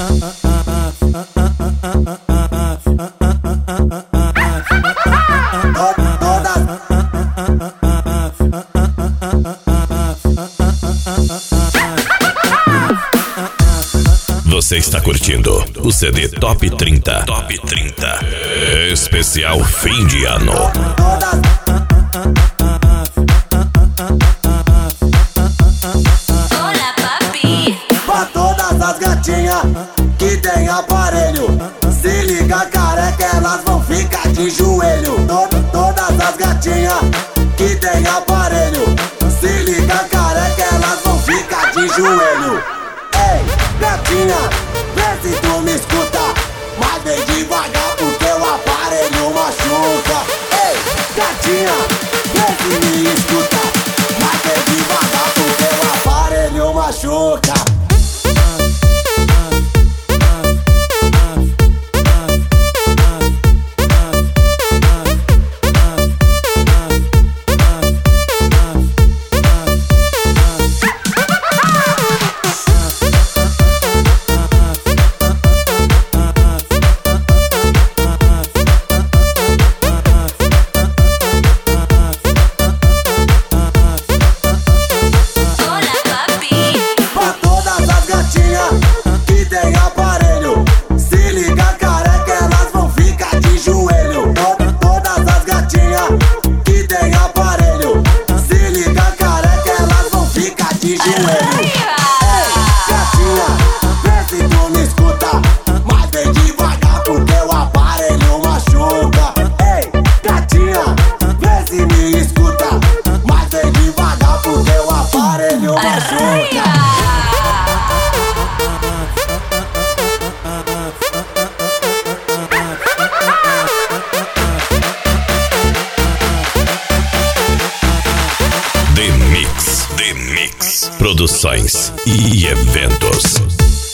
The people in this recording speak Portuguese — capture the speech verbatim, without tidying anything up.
Você está curtindo o C D Top trinta. Top trinta. Especial fim de ano. Olá, papi. Pra todas as gatinhas que tem aparelho, se liga, careca, elas vão ficar de joelho. To- Todas as gatinhas que tem aparelho, se liga, careca, elas vão ficar de joelho. Ei, gatinha, vê se tu me escuta, mas vem devagar porque o aparelho machuca. Ei, gatinha, vê se me escuta, mas vem devagar porque o aparelho machuca. The Mix. The Mix. Produções e eventos.